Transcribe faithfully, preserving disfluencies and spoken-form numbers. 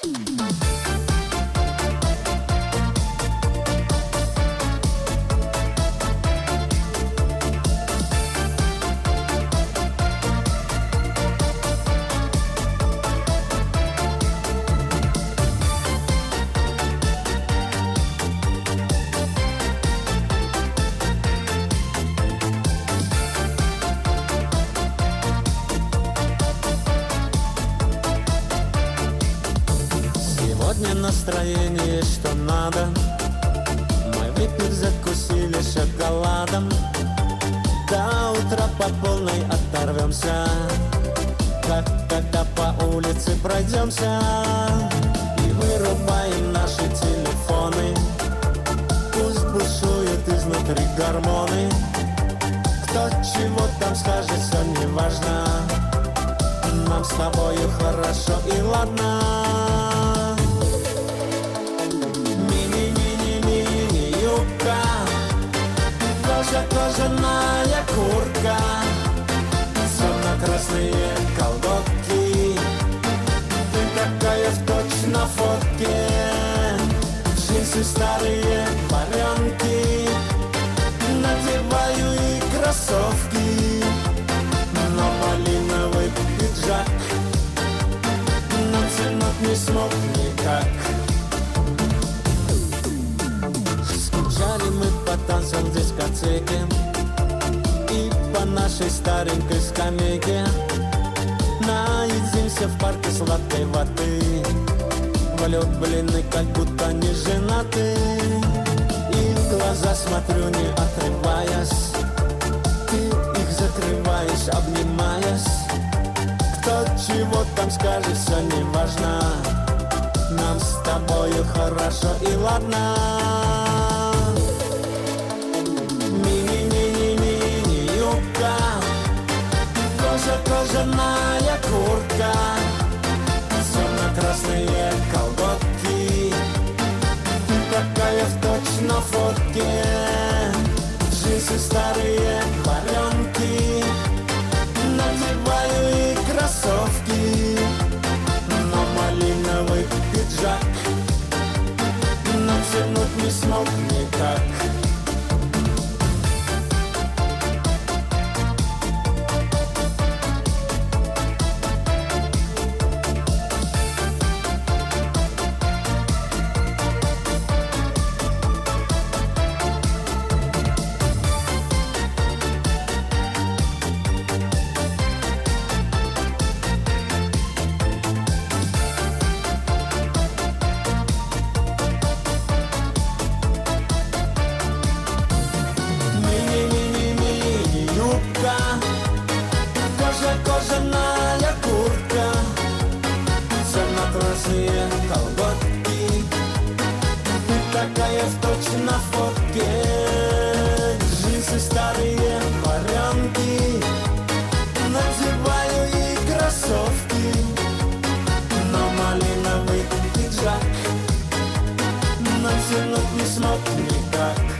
Сегодня настроение, что надо. Мы выпив закусили шоколадом. До утра по полной оторвемся, как когда по улице пройдемся. И вырубаем наши телефоны. Пусть бушуют изнутри гормоны. Кто чего там скажет, все не важно. Нам с тобою хорошо и ладно. Мини-мини-мини-юбка, кожа-кожаная куртка, темно-красные колготки. Ты такая в точь на фотке. Джинсы старые, варенки. Надеваю и кроссовки, но малиновый пиджак натянуть не смог никак. Скучали мы по танцам в дискотеке и по нашей старенькой скамейке. Наедимся в парке сладкой воды, влюблены, как будто не женаты. И в глаза смотрю, не отрываясь, ты их закрываешь, обнимаясь. Кто чего там скажет, все не важно. Нам с тобою хорошо и ладно. Мини-мини-мини-юбка, кожа-кожаная куртка, темно-красные колготки. Ты такая в точь на фотке. Джинсы старые, варенки. Надеваю и кроссовки, но малиновый пиджак натянуть не смог никак. Кожаная куртка, темно-красные колготки. Ты такая в точь на фотке. Джинсы старые, варенки. Надеваю и кроссовки, но малиновый пиджак натянуть не смог никак.